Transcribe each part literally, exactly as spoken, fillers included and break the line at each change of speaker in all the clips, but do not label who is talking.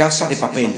Casa de Papel.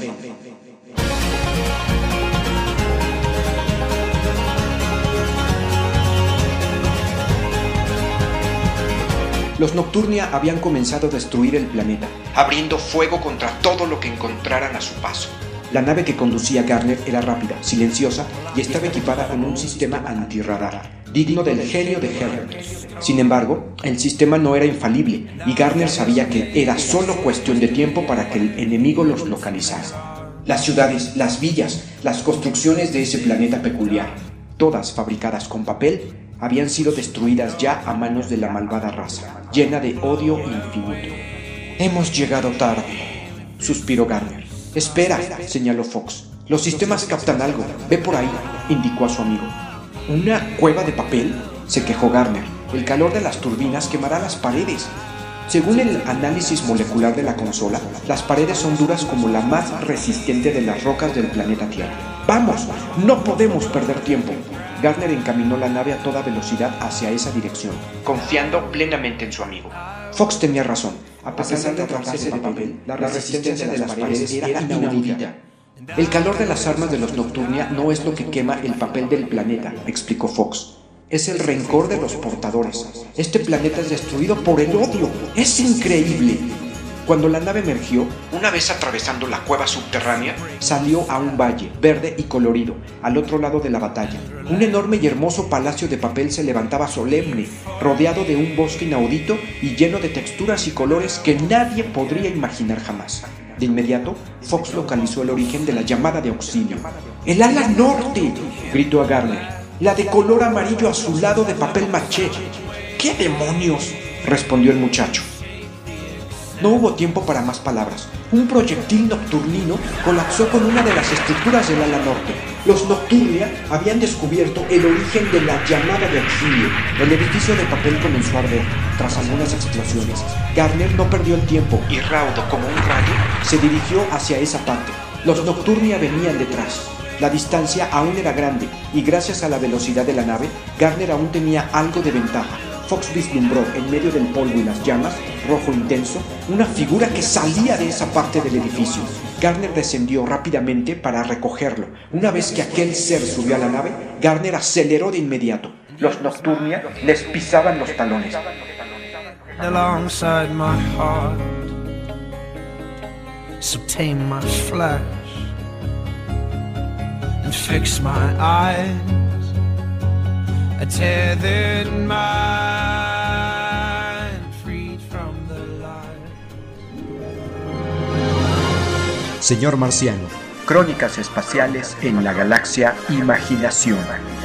Los Nocturnia habían comenzado a destruir el planeta, abriendo fuego contra todo lo que encontraran a su paso. La nave que conducía Garner era rápida, silenciosa y estaba equipada con un sistema antirradar, digno del genio de Herbert. Sin embargo, el sistema no era infalible y Garner sabía que era solo cuestión de tiempo para que el enemigo los localizara. Las ciudades, las villas, las construcciones de ese planeta peculiar, todas fabricadas con papel, habían sido destruidas ya a manos de la malvada raza, llena de odio infinito. «Hemos llegado tarde», suspiró Garner. «Espera», señaló Fox. «Los sistemas captan algo. Ve por ahí», indicó a su amigo. «¿Una cueva de papel?», se quejó Garner. «El calor de las turbinas quemará las paredes». Según el análisis molecular de la consola, las paredes son duras como la más resistente de las rocas del planeta Tierra. «¡Vamos! ¡No podemos perder tiempo!». Garner encaminó la nave a toda velocidad hacia esa dirección, confiando plenamente en su amigo. Fox tenía razón. A pesar de tratarse de papel, la resistencia de las paredes era inaudita. «El calor de las armas de los Nocturnia no es lo que quema el papel del planeta», explicó Fox. «Es el rencor de los portadores. Este planeta es destruido por el odio. ¡Es increíble!». Cuando la nave emergió, una vez atravesando la cueva subterránea, salió a un valle, verde y colorido, al otro lado de la batalla. Un enorme y hermoso palacio de papel se levantaba solemne, rodeado de un bosque inaudito y lleno de texturas y colores que nadie podría imaginar jamás. De inmediato, Fox localizó el origen de la llamada de auxilio. «¡El ala norte!», gritó a Garner. «La de color amarillo azulado de papel maché». «¿Qué demonios?», respondió el muchacho. No hubo tiempo para más palabras. Un proyectil nocturnino colapsó con una de las estructuras del ala norte. Los Nocturnia habían descubierto el origen de la llamada de auxilio. El edificio de papel comenzó a arder. Tras algunas explosiones, Garner no perdió el tiempo y, raudo como un rayo, se dirigió hacia esa parte. Los Nocturnia venían detrás. La distancia aún era grande y gracias a la velocidad de la nave, Garner aún tenía algo de ventaja. Fox vislumbró en medio del polvo y las llamas, rojo intenso, una figura que salía de esa parte del edificio. Garner descendió rápidamente para recogerlo. Una vez que aquel ser subió a la nave, Garner aceleró de inmediato. Los Nocturnia les pisaban los talones.
Alongside my heart, so tame my flesh and fix my eyes. A tethered mind, freed from the light.
Señor Marciano. Crónicas espaciales en la galaxia Imaginación.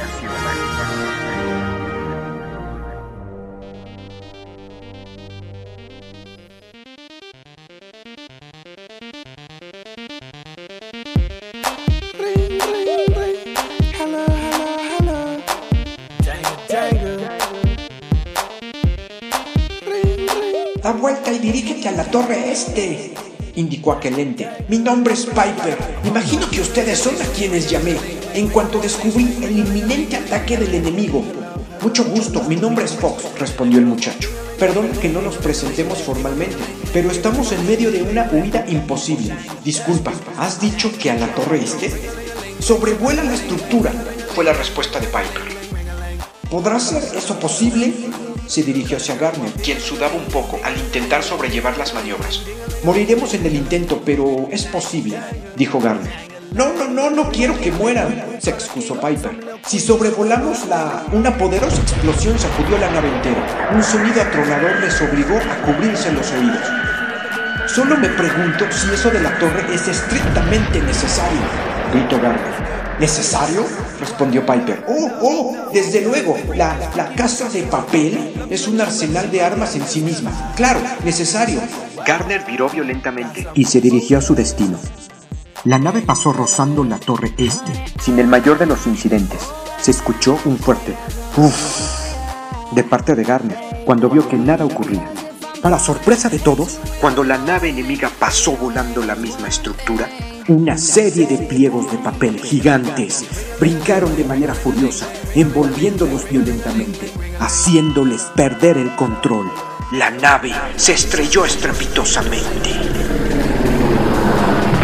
Da vuelta y dirígete a la torre este, indicó aquel ente. Mi nombre es Piper. Imagino que ustedes son a quienes llamé en cuanto descubrí el inminente ataque del enemigo. Mucho gusto, mi nombre es Fox, respondió el muchacho. Perdón que no nos presentemos formalmente, pero estamos en medio de una huida imposible. Disculpa, ¿has dicho que a la torre este? Sobrevuela la estructura, fue la respuesta de Piper. ¿Podrá ser eso posible? Se dirigió hacia Garner, quien sudaba un poco al intentar sobrellevar las maniobras. Moriremos en el intento, pero es posible, dijo Garner. No, no, no, no quiero que mueran, se excusó Piper. Si sobrevolamos la... Una poderosa explosión sacudió la nave entera. Un sonido atronador les obligó a cubrirse los oídos. Solo me pregunto si eso de la torre es estrictamente necesario, gritó Garner. ¿Necesario?, respondió Piper. ¡Oh, oh! Desde luego, la, la casa de papel es un arsenal de armas en sí misma. ¡Claro, necesario! Garner viró violentamente y se dirigió a su destino. La nave pasó rozando la torre este, sin el mayor de los incidentes. Se escuchó un fuerte ¡uff! De parte de Garner, cuando vio que nada ocurría. Para sorpresa de todos, cuando la nave enemiga pasó volando la misma estructura, una serie de pliegos de papel gigantes brincaron de manera furiosa, envolviéndolos violentamente, haciéndoles perder el control. La nave se estrelló estrepitosamente.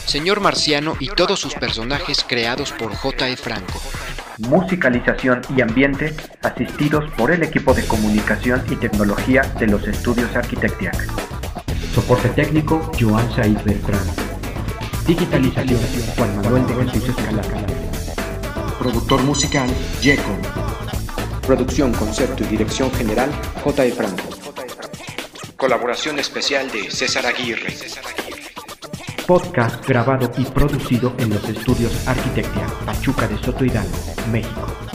Señor Marciano y todos sus personajes creados por J E Franco.
Musicalización y ambiente asistidos por el equipo de comunicación y tecnología de los estudios Arquitectiac.
Soporte técnico, Joan Said Beltrán. Digitalización, Juan Manuel de Jesús Escalada.
Productor musical, Yeco. Producción, concepto y dirección general, J E Franco. Colaboración especial de César Aguirre.
Podcast grabado y producido en los estudios Arquitectia, Pachuca de Soto Hidalgo, México.